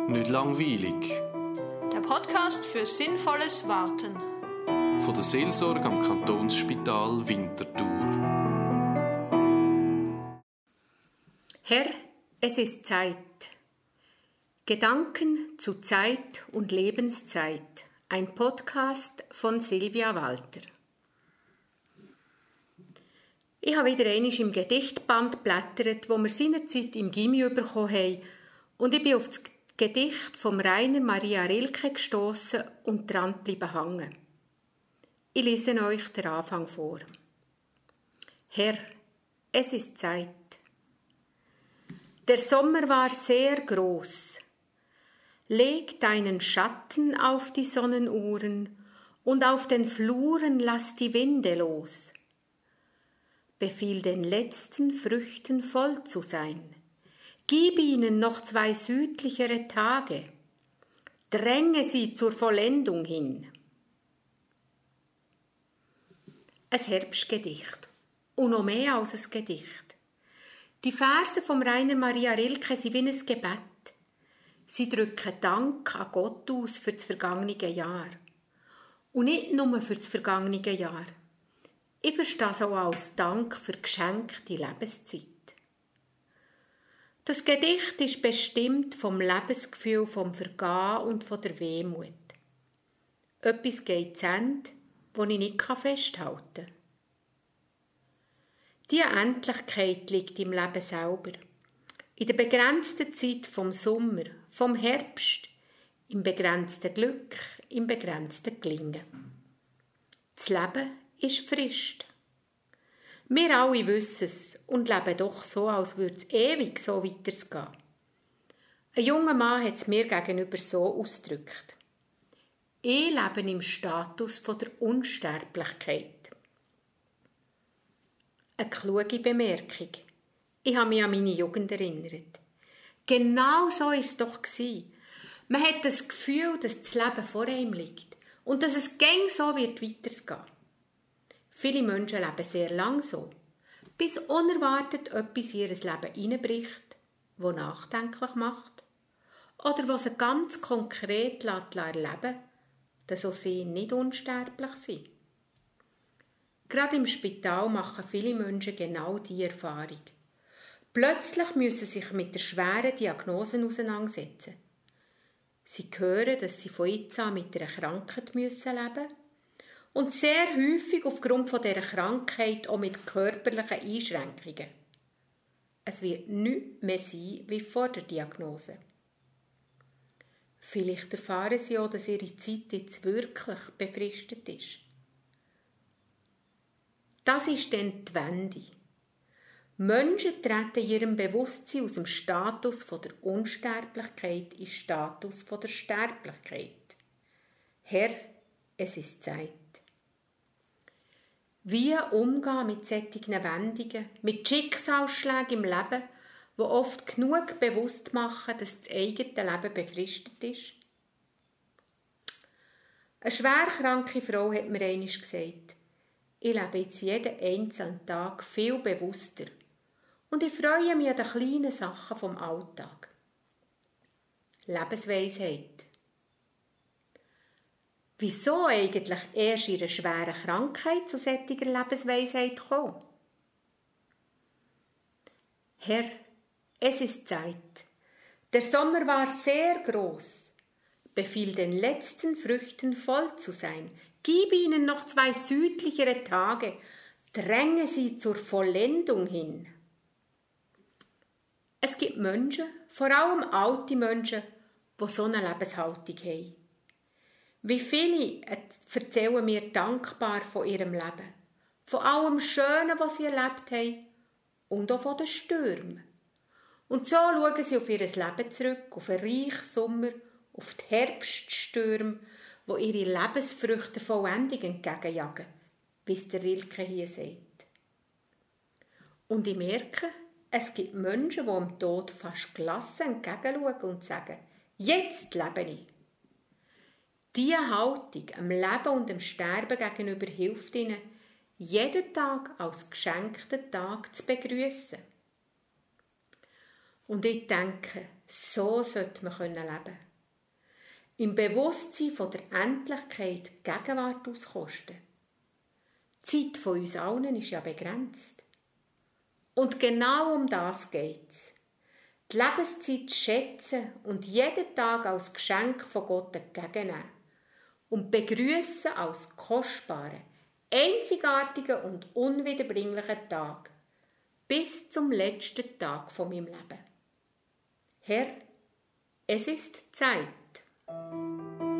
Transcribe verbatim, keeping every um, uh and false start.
Nicht langweilig. Der Podcast für sinnvolles Warten. Von der Seelsorge am Kantonsspital Winterthur. Herr, es ist Zeit. Gedanken zu Zeit und Lebenszeit. Ein Podcast von Silvia Walter. Ich habe wieder einmal im Gedichtband geblättert, wo wir seinerzeit im Gymi bekommen haben, und ich bin auf das Gedicht von Rainer Maria Rilke gestossen und dran geblieben hängen. Ich lese euch den Anfang vor. Herr, es ist Zeit. Der Sommer war sehr groß. Leg deinen Schatten auf die Sonnenuhren und auf den Fluren lass die Winde los. Befiehl den letzten Früchten voll zu sein. Gib ihnen noch zwei südlichere Tage. Dränge sie zur Vollendung hin. Ein Herbstgedicht. Und noch mehr als ein Gedicht. Die Verse von Rainer Maria Rilke sind wie ein Gebet. Sie drücken Dank an Gott aus für das vergangene Jahr. Und nicht nur für das vergangene Jahr. Ich verstehe es auch als Dank für geschenkte Lebenszeit. Das Gedicht ist bestimmt vom Lebensgefühl, vom Vergehen und von der Wehmut. Etwas geht zu Ende, das ich nicht festhalten kann. Diese Endlichkeit liegt im Leben selber. In der begrenzten Zeit vom Sommer, vom Herbst, im begrenzten Glück, im begrenzten Gelingen. Das Leben ist Frist. Wir alle wissen es und leben doch so, als würde es ewig so weitergehen. Ein junger Mann hat es mir gegenüber so ausgedrückt. Ich lebe im Status von der Unsterblichkeit. Eine kluge Bemerkung. Ich habe mich an meine Jugend erinnert. Genau so war es doch. Man hat das Gefühl, dass das Leben vor einem liegt und dass es gäng so wird weitergehen. Viele Menschen leben sehr lang so, bis unerwartet etwas in ihr Leben hineinbricht, das nachdenklich macht oder was sie ganz konkret erleben lässt, dass auch sie nicht unsterblich sind. Gerade im Spital machen viele Menschen genau diese Erfahrung. Plötzlich müssen sie sich mit der schweren Diagnose auseinandersetzen. Sie hören, dass sie von jetzt an mit einer Krankheit leben müssen und sehr häufig aufgrund von dieser Krankheit auch mit körperlichen Einschränkungen. Es wird nichts mehr sein wie vor der Diagnose. Vielleicht erfahren sie auch, dass ihre Zeit jetzt wirklich befristet ist. Das ist dann die Wende. Menschen treten in ihrem Bewusstsein aus dem Status von der Unsterblichkeit in den Status von der Sterblichkeit. Herr, es ist Zeit. Wie umgehen mit solchen Wendungen, mit Schicksalsschlägen im Leben, die oft genug bewusst machen, dass das eigene Leben befristet ist? Eine schwerkranke Frau hat mir einmal gesagt, ich lebe jetzt jeden einzelnen Tag viel bewusster und ich freue mich an den kleinen Sachen vom Alltag. Lebensweisheit. Wieso eigentlich erst in einer schweren Krankheit zu solcher Lebensweisheit kommen? Herr, es ist Zeit. Der Sommer war sehr groß. Befiehl den letzten Früchten voll zu sein. Gib ihnen noch zwei südlichere Tage. Dränge sie zur Vollendung hin. Es gibt Menschen, vor allem alte Menschen, die so eine Lebenshaltung haben. Wie viele erzählen mir dankbar von ihrem Leben, von allem Schönen, was sie erlebt haben und auch von den Stürmen. Und so schauen sie auf ihr Leben zurück, auf einen reichen Sommer, auf die Herbststürme, wo ihre Lebensfrüchte Vollendung entgegenjagen, wie es der Rilke hier sagt. Und ich merke, es gibt Menschen, die dem Tod fast gelassen entgegenschauen und sagen, jetzt lebe ich. Diese Haltung am Leben und dem Sterben gegenüber hilft ihnen, jeden Tag als geschenkten Tag zu begrüßen. Und ich denke, so sollte man leben können. Im Bewusstsein von der Endlichkeit die Gegenwart auskosten. Die Zeit von uns allen ist ja begrenzt. Und genau um das geht es. Die Lebenszeit schätzen und jeden Tag als Geschenk von Gott entgegennehmen. Und begrüßen als kostbaren, einzigartigen und unwiederbringlichen Tag. Bis zum letzten Tag von meinem Leben. Herr, es ist Zeit.